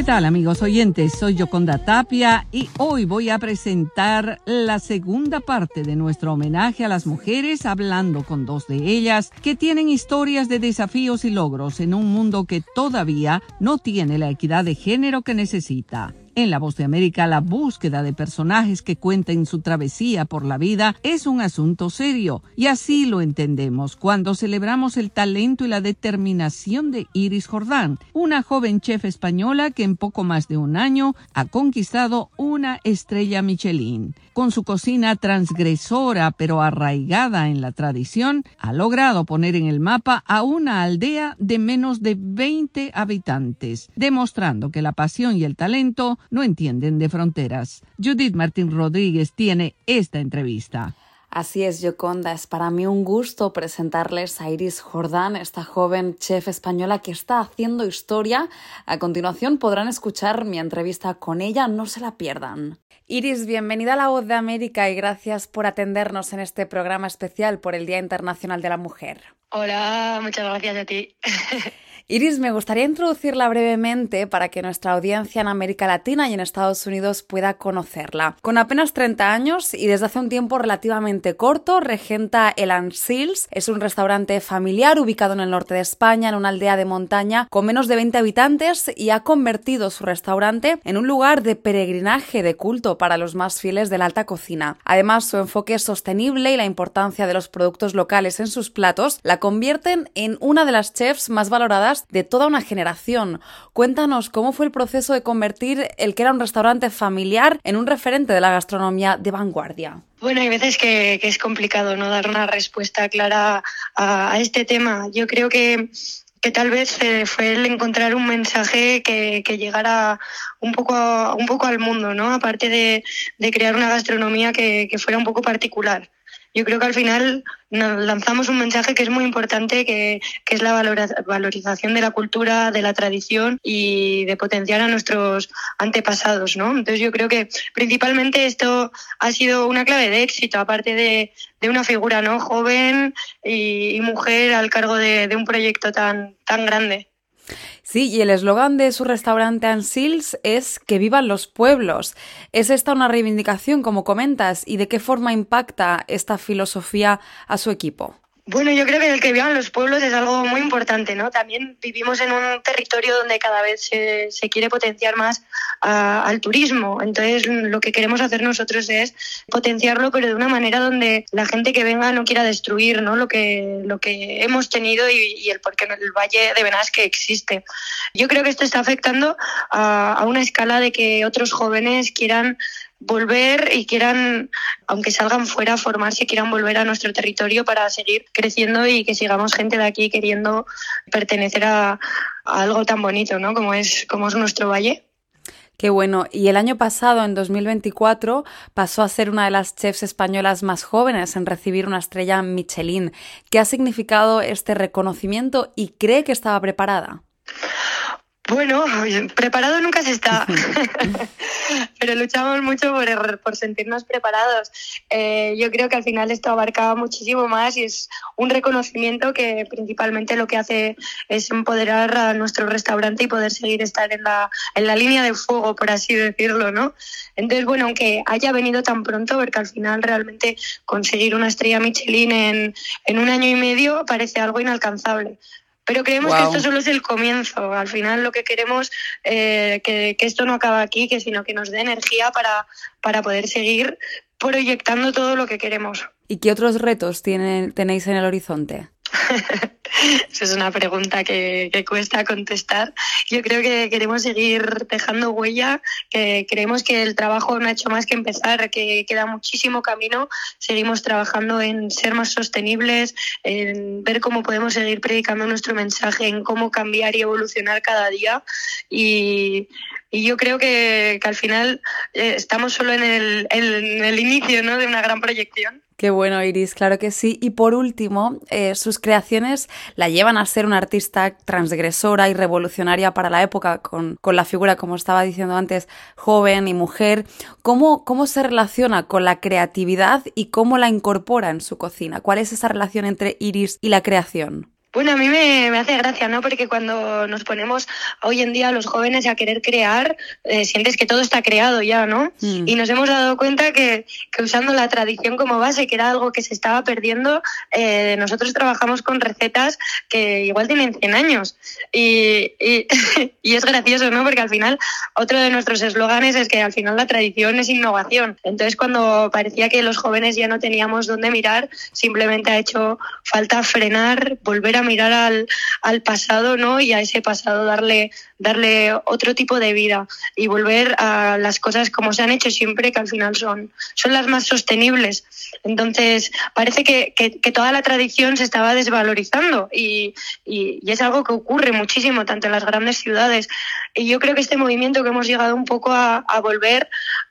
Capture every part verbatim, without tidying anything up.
¿Qué tal, amigos oyentes? Soy Yoconda Tapia y hoy voy a presentar la segunda parte de nuestro homenaje a las mujeres, hablando con dos de ellas que tienen historias de desafíos y logros en un mundo que todavía no tiene la equidad de género que necesita. En La Voz de América, la búsqueda de personajes que cuenten su travesía por la vida es un asunto serio, y así lo entendemos cuando celebramos el talento y la determinación de Iris Jordán, una joven chef española que en poco más de un año ha conquistado una estrella Michelin. Con su cocina transgresora pero arraigada en la tradición, ha logrado poner en el mapa a una aldea de menos de veinte habitantes, demostrando que la pasión y el talento no entienden de fronteras. Judith Martín Rodríguez tiene esta entrevista. Así es, Yoconda, es para mí un gusto presentarles a Iris Jordán, esta joven chef española que está haciendo historia. A continuación podrán escuchar mi entrevista con ella, no se la pierdan. Iris, bienvenida a La Voz de América y gracias por atendernos en este programa especial por el Día Internacional de la Mujer. Hola, muchas gracias a ti. Iris, me gustaría introducirla brevemente para que nuestra audiencia en América Latina y en Estados Unidos pueda conocerla. Con apenas treinta años y desde hace un tiempo relativamente corto, regenta el Ansils. Es un restaurante familiar ubicado en el norte de España, en una aldea de montaña con menos de veinte habitantes, y ha convertido su restaurante en un lugar de peregrinaje, de culto para los más fieles de la alta cocina. Además, su enfoque sostenible y la importancia de los productos locales en sus platos la convierten en una de las chefs más valoradas de toda una generación. Cuéntanos cómo fue el proceso de convertir el que era un restaurante familiar en un referente de la gastronomía de vanguardia. Bueno, hay veces que, que es complicado no dar una respuesta clara a, a este tema. Yo creo que que tal vez eh, fue el encontrar un mensaje que, que llegara un poco, a, un poco al mundo, ¿no? Aparte de, de crear una gastronomía que, que fuera un poco particular. Yo creo que al final nos lanzamos un mensaje que es muy importante, que, que es la valorización de la cultura, de la tradición y de potenciar a nuestros antepasados, ¿no? Entonces yo creo que principalmente esto ha sido una clave de éxito, aparte de, de una figura, ¿no?, joven y, y mujer al cargo de, de un proyecto tan, tan grande. Sí, y el eslogan de su restaurante Ansils es que vivan los pueblos. ¿Es esta una reivindicación, como comentas, y de qué forma impacta esta filosofía a su equipo? Bueno, yo creo que el que vivan los pueblos es algo muy importante, ¿no? También vivimos en un territorio donde cada vez se, se quiere potenciar más uh, al turismo. Entonces, lo que queremos hacer nosotros es potenciarlo, pero de una manera donde la gente que venga no quiera destruir, ¿no?, lo que, lo que hemos tenido y, y el porqué el Valle de Benasque existe. Yo creo que esto está afectando a, a una escala de que otros jóvenes quieran volver y quieran, aunque salgan fuera a formarse, quieran volver a nuestro territorio para seguir creciendo y que sigamos gente de aquí queriendo pertenecer a, a algo tan bonito, ¿no?, como es, como es nuestro valle. Qué bueno. Y el año pasado, en dos mil veinticuatro, pasó a ser una de las chefs españolas más jóvenes en recibir una estrella Michelin. ¿Qué ha significado este reconocimiento y cree que estaba preparada? Bueno, preparado nunca se está, pero luchamos mucho por, por sentirnos preparados. Eh, yo creo que al final esto abarcaba muchísimo más y es un reconocimiento que principalmente lo que hace es empoderar a nuestro restaurante y poder seguir estar en la, en la línea de fuego, por así decirlo, ¿no? Entonces, bueno, aunque haya venido tan pronto, porque al final realmente conseguir una estrella Michelin en, en un año y medio parece algo inalcanzable. Pero creemos wow. que esto solo es el comienzo. Al final lo que queremos eh, que, que esto no acaba aquí, que sino que nos dé energía para, para poder seguir proyectando todo lo que queremos. ¿Y qué otros retos tienen, tenéis en el horizonte? Esa es una pregunta que, que cuesta contestar. Yo creo que queremos seguir dejando huella, que creemos que el trabajo no ha hecho más que empezar, que queda muchísimo camino. Seguimos trabajando en ser más sostenibles, en ver cómo podemos seguir predicando nuestro mensaje, en cómo cambiar y evolucionar cada día. Y, y yo creo que, que al final eh, estamos solo en el, en el inicio, ¿no?, de una gran proyección. Qué bueno, Iris, claro que sí. Y por último, eh, sus creaciones la llevan a ser una artista transgresora y revolucionaria para la época, con, con la figura, como estaba diciendo antes, joven y mujer. ¿Cómo, cómo se relaciona con la creatividad y cómo la incorpora en su cocina? ¿Cuál es esa relación entre Iris y la creación? Bueno, a mí me, me hace gracia, ¿no? Porque cuando nos ponemos hoy en día los jóvenes a querer crear, eh, sientes que todo está creado ya, ¿no? Mm. Y nos hemos dado cuenta que, que usando la tradición como base, que era algo que se estaba perdiendo, eh, nosotros trabajamos con recetas que igual tienen cien años. Y, y, y es gracioso, ¿no? Porque al final, otro de nuestros eslóganes es que al final la tradición es innovación. Entonces, cuando parecía que los jóvenes ya no teníamos dónde mirar, simplemente ha hecho falta frenar, volver a mirar al, al pasado, ¿no? Y a ese pasado darle, darle otro tipo de vida y volver a las cosas como se han hecho siempre, que al final son, son las más sostenibles. Entonces, parece que, que, que toda la tradición se estaba desvalorizando y, y, y es algo que ocurre muchísimo, tanto en las grandes ciudades. Y yo creo que este movimiento que hemos llegado un poco a, a volver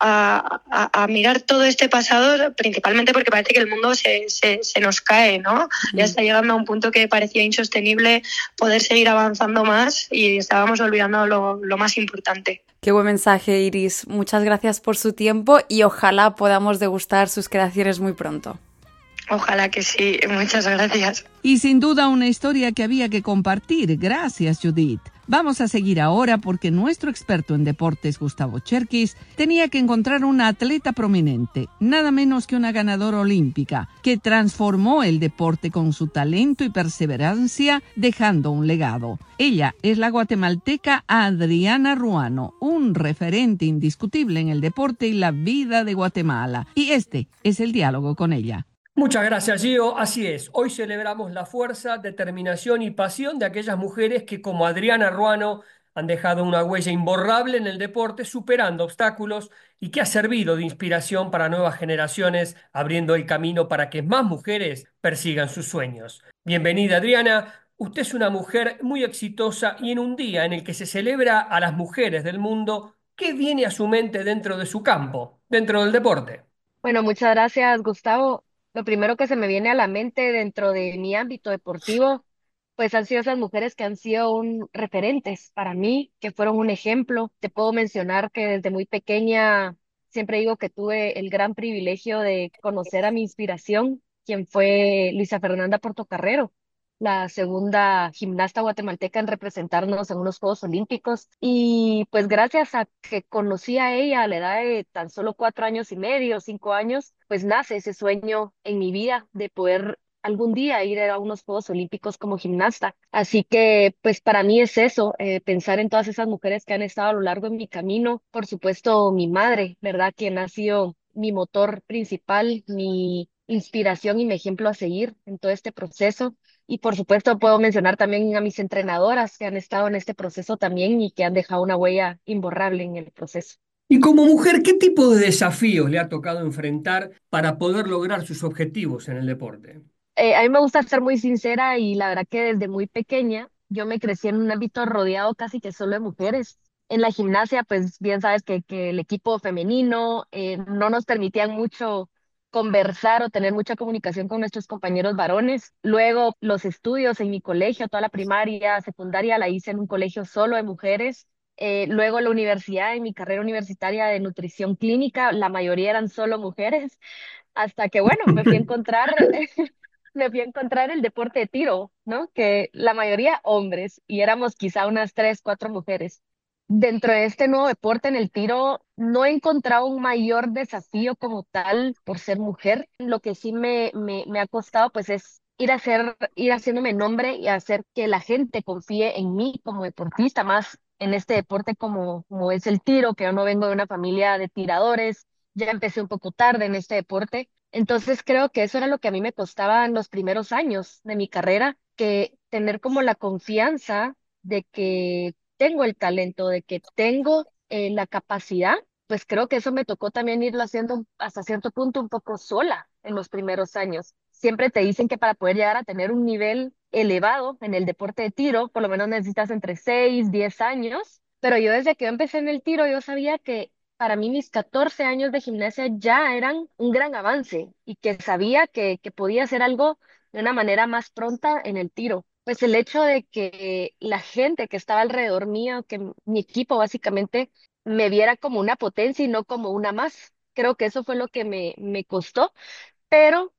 a, a, a mirar todo este pasado, principalmente porque parece que el mundo se, se, se nos cae, ¿no? Ya está llegando a un punto que parecía insostenible poder seguir avanzando más y estábamos olvidando lo, lo más importante. Qué buen mensaje, Iris. Muchas gracias por su tiempo y ojalá podamos degustar sus creaciones muy pronto. Ojalá que sí. Muchas gracias. Y sin duda una historia que había que compartir. Gracias, Judith. Vamos a seguir ahora porque nuestro experto en deportes, Gustavo Cherkis, tenía que encontrar una atleta prominente, nada menos que una ganadora olímpica, que transformó el deporte con su talento y perseverancia, dejando un legado. Ella es la guatemalteca Adriana Ruano, un referente indiscutible en el deporte y la vida de Guatemala. Y este es el diálogo con ella. Muchas gracias, Gio. Así es, hoy celebramos la fuerza, determinación y pasión de aquellas mujeres que, como Adriana Ruano, han dejado una huella imborrable en el deporte, superando obstáculos y que ha servido de inspiración para nuevas generaciones, abriendo el camino para que más mujeres persigan sus sueños. Bienvenida, Adriana. Usted es una mujer muy exitosa y en un día en el que se celebra a las mujeres del mundo, ¿qué viene a su mente dentro de su campo, dentro del deporte? Bueno, muchas gracias, Gustavo. Lo primero que se me viene a la mente dentro de mi ámbito deportivo, pues han sido esas mujeres que han sido un referentes para mí, que fueron un ejemplo. Te puedo mencionar que desde muy pequeña siempre digo que tuve el gran privilegio de conocer a mi inspiración, quien fue Luisa Fernanda Portocarrero, la segunda gimnasta guatemalteca en representarnos en unos Juegos Olímpicos. Y pues gracias a que conocí a ella a la edad de tan solo cuatro años y medio, cinco años, pues nace ese sueño en mi vida de poder algún día ir a unos Juegos Olímpicos como gimnasta. Así que pues para mí es eso, eh, pensar en todas esas mujeres que han estado a lo largo de mi camino. Por supuesto, mi madre, ¿verdad? Quien ha sido mi motor principal, mi inspiración y mi ejemplo a seguir en todo este proceso. Y por supuesto puedo mencionar también a mis entrenadoras que han estado en este proceso también y que han dejado una huella imborrable en el proceso. Y como mujer, ¿qué tipo de desafíos le ha tocado enfrentar para poder lograr sus objetivos en el deporte? Eh, a mí me gusta ser muy sincera y la verdad que desde muy pequeña yo me crecí en un ámbito rodeado casi que solo de mujeres. En la gimnasia, pues bien sabes que, que el equipo femenino eh, no nos permitían mucho conversar o tener mucha comunicación con nuestros compañeros varones. Luego, los estudios en mi colegio, toda la primaria, secundaria, la hice en un colegio solo de mujeres. Eh, luego, la universidad, en mi carrera universitaria de nutrición clínica, la mayoría eran solo mujeres, hasta que, bueno, me fui a encontrar me fui a encontrar el deporte de tiro, ¿no? Que la mayoría hombres y éramos quizá unas tres, cuatro mujeres. Dentro de este nuevo deporte en el tiro no he encontrado un mayor desafío como tal por ser mujer. Lo que sí me, me, me ha costado pues es ir a hacer, ir haciéndome nombre y hacer que la gente confíe en mí como deportista, más en este deporte como, como es el tiro, que yo no vengo de una familia de tiradores, ya empecé un poco tarde en este deporte. Entonces creo que eso era lo que a mí me costaba en los primeros años de mi carrera, que tener como la confianza de que tengo el talento, de que tengo eh, la capacidad, pues creo que eso me tocó también irlo haciendo hasta cierto punto un poco sola en los primeros años. Siempre te dicen que para poder llegar a tener un nivel elevado en el deporte de tiro, por lo menos necesitas entre seis diez años, pero yo desde que yo empecé en el tiro, yo sabía que para mí mis catorce años de gimnasia ya eran un gran avance y que sabía que, que podía hacer algo de una manera más pronta en el tiro. Pues el hecho de que la gente que estaba alrededor mío, que m- mi equipo básicamente me viera como una potencia y no como una más. Creo que eso fue lo que me, me costó, pero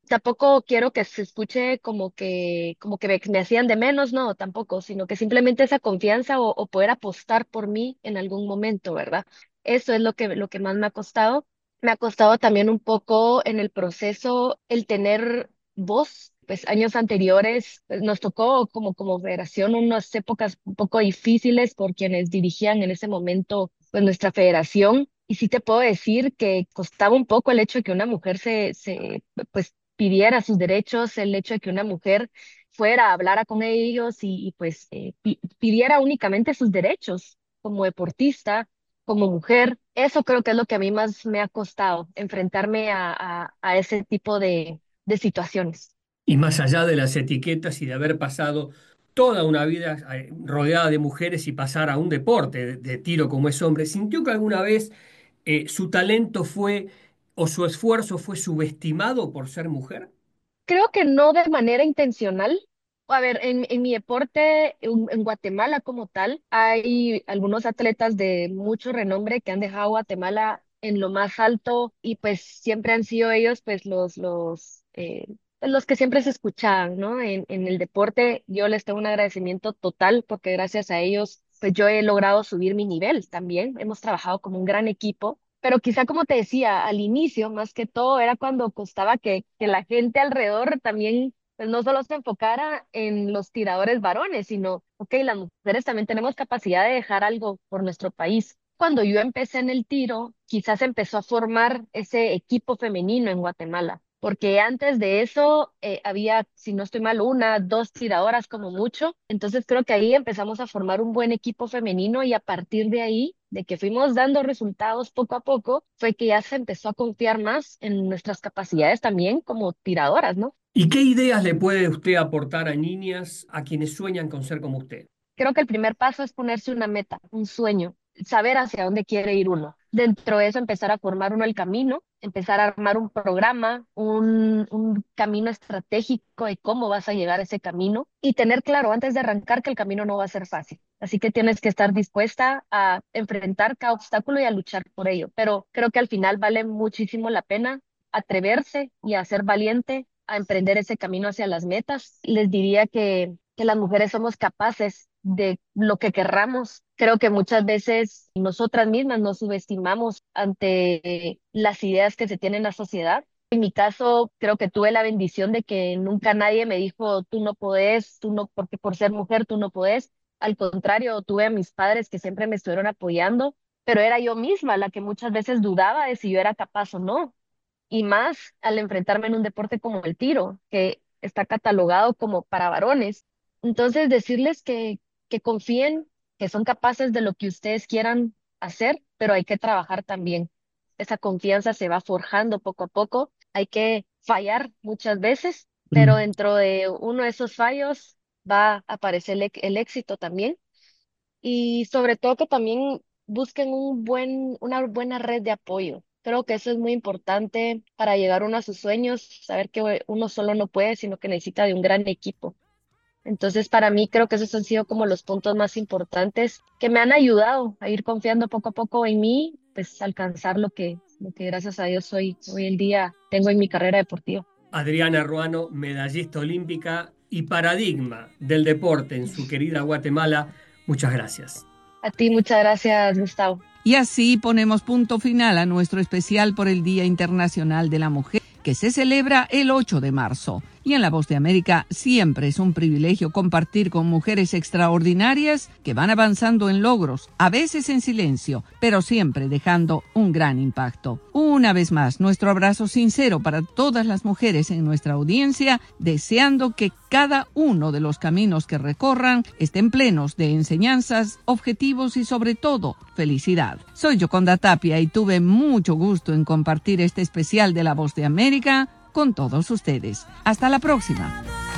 Tampoco quiero que se escuche como que, como que me, me hacían de menos, no, tampoco, sino que simplemente esa confianza o, o poder apostar por mí en algún momento, ¿verdad? Eso es lo que, lo que más me ha costado. Me ha costado también un poco en el proceso el tener voz. Pues años anteriores pues, nos tocó como, como federación unas épocas un poco difíciles por quienes dirigían en ese momento pues nuestra federación. Y sí te puedo decir que costaba un poco el hecho de que una mujer se, se pues pidiera sus derechos, el hecho de que una mujer fuera, hablara con ellos y, y, pues eh, pi- pidiera únicamente sus derechos como deportista, como mujer. Eso creo que es lo que a mí más me ha costado, enfrentarme a, a, a ese tipo de, de situaciones. Y más allá de las etiquetas y de haber pasado toda una vida eh, rodeada de mujeres y pasar a un deporte de, de tiro como es hombre, ¿sintió que alguna vez eh, su talento fue o su esfuerzo fue subestimado por ser mujer? Creo que no de manera intencional. A ver, en, en mi deporte, en, en Guatemala como tal, hay algunos atletas de mucho renombre que han dejado a Guatemala en lo más alto y pues siempre han sido ellos pues los, los, eh, pues, los que siempre se escuchaban, ¿no? En, en el deporte yo les tengo un agradecimiento total porque gracias a ellos pues yo he logrado subir mi nivel también. Hemos trabajado como un gran equipo. Pero quizá como te decía, al inicio, más que todo, era cuando costaba que, que la gente alrededor también, pues no solo se enfocara en los tiradores varones, sino, ok, las mujeres también tenemos capacidad de dejar algo por nuestro país. Cuando yo empecé en el tiro, quizás empezó a formar ese equipo femenino en Guatemala, porque antes de eso eh, había, si no estoy mal, una, dos tiradoras como mucho. Entonces creo que ahí empezamos a formar un buen equipo femenino y a partir de ahí, de que fuimos dando resultados poco a poco, fue que ya se empezó a confiar más en nuestras capacidades también como tiradoras, ¿no? ¿Y qué ideas le puede usted aportar a niñas a quienes sueñan con ser como usted? Creo que el primer paso es ponerse una meta, un sueño, saber hacia dónde quiere ir uno. Dentro de eso, empezar a formar uno el camino, empezar a armar un programa, un, un camino estratégico de cómo vas a llegar a ese camino y tener claro antes de arrancar que el camino no va a ser fácil. Así que tienes que estar dispuesta a enfrentar cada obstáculo y a luchar por ello. Pero creo que al final vale muchísimo la pena atreverse y a ser valiente a emprender ese camino hacia las metas. Les diría que, que las mujeres somos capaces de lo que querramos. Creo que muchas veces nosotras mismas nos subestimamos ante las ideas que se tienen en la sociedad. En mi caso, creo que tuve la bendición de que nunca nadie me dijo, tú no podés, tú no, porque por ser mujer tú no podés. Al contrario, tuve a mis padres que siempre me estuvieron apoyando, pero era yo misma la que muchas veces dudaba de si yo era capaz o no. Y más al enfrentarme en un deporte como el tiro, que está catalogado como para varones. Entonces, decirles que, que confíen, que son capaces de lo que ustedes quieran hacer, pero hay que trabajar también. Esa confianza se va forjando poco a poco. Hay que fallar muchas veces, pero Mm. dentro de uno de esos fallos va a aparecer el, el éxito también. Y sobre todo que también busquen un buen, una buena red de apoyo. Creo que eso es muy importante para llegar uno a sus sueños, saber que uno solo no puede, sino que necesita de un gran equipo. Entonces, para mí creo que esos han sido como los puntos más importantes que me han ayudado a ir confiando poco a poco en mí, pues alcanzar lo que, lo que gracias a Dios hoy, hoy en día tengo en mi carrera deportiva. Adriana Ruano, medallista olímpica y paradigma del deporte en su querida Guatemala. Muchas gracias. A ti, muchas gracias, Gustavo. Y así ponemos punto final a nuestro especial por el Día Internacional de la Mujer, que se celebra el ocho de marzo. Y en La Voz de América siempre es un privilegio compartir con mujeres extraordinarias que van avanzando en logros, a veces en silencio, pero siempre dejando un gran impacto. Una vez más, nuestro abrazo sincero para todas las mujeres en nuestra audiencia, deseando que cada uno de los caminos que recorran estén plenos de enseñanzas, objetivos y sobre todo, felicidad. Soy Yoconda Tapia y tuve mucho gusto en compartir este especial de La Voz de América con todos ustedes. Hasta la próxima.